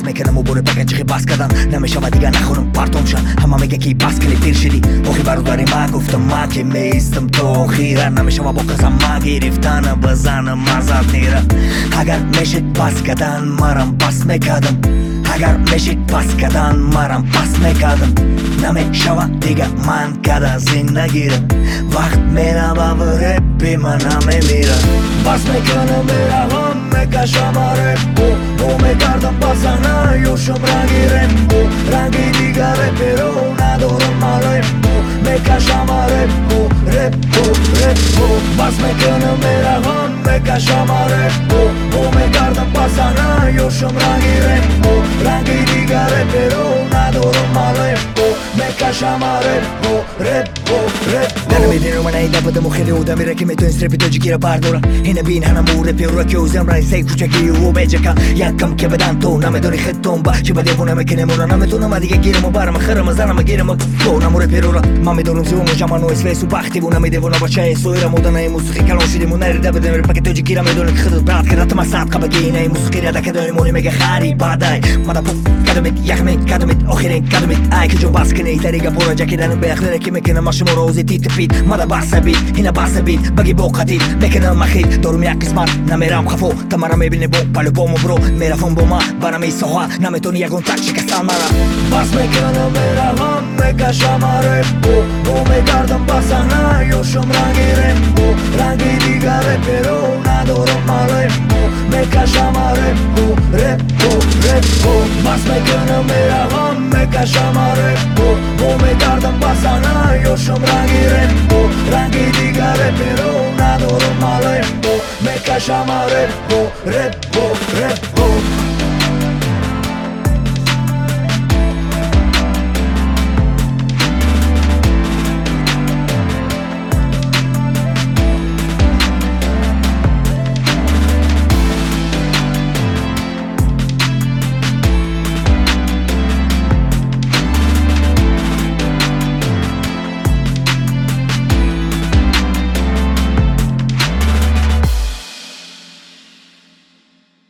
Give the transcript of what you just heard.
мекунам убори пакаҷиғи баскадан намешавад дига нахонам партомшан ҳама мега ки баскали дир шидӣ охи бародари ма гуфтам ма ки меистам то охира намешава бо қазам ма гирифтана ба занам маззат нера агар мешид баскадан марам пас мекардам агар мешид баскадан марам пас мекардам намешава дига ман када зиндагира вақт мерава в репи ман намемира бас мекунам меравам мекашам репо о мекардам басана ёшам ранги репо ранги дига реперо надорам марепо мекашам репо репо репо бас мекунам меравам мекашам репо о мекардам басана ёшам ранги репо ранги дига реперо надорам марепо мекашам репо репо репо намедонам ман айда будам хеле одамеро ки метавонст репи тоҷикиро бардора ина бин ҳанаму реперро ки ӯзам райсаи кӯчаки ӯ беҷака якам ки бадан то намедони хитом ба чи ба девона мекунем ора наметонам дига гирам барам хирам занам гирам то наму реперора ман медонам зиёну ҷаману эсвесу бахтиву намедевона бачаи соира моданаи мусиқи калон шидиму нарида бидем репаки тоҷикира медони ки хидат брат киратма сад қабагинаи мусиқи радакадои мони мега хари бадай мадапу кадамит яхмин кадамит охирин кадамит ай ки ҷо бас кини тарига пора ҷакидану беахлере ки мекунам ма шуморо ози титипит мада басабит ина басабит баги бо қадид мекунам махид дорум як қисмат намерам хафо та мара мебини бо палубому бро мерафам бо ма барами соҳа наметони ягон так шикастан мара бас мекунам меравам мекашам репо о мекардам басана ёшам ранги репо ранги дига реперо надорам марепо мекашам репо репо репо бас мекунам меравам мекашам репо о мекардам басана ёшам ранги репо ранги дига реперо надорам марепо мекашам репо репо репо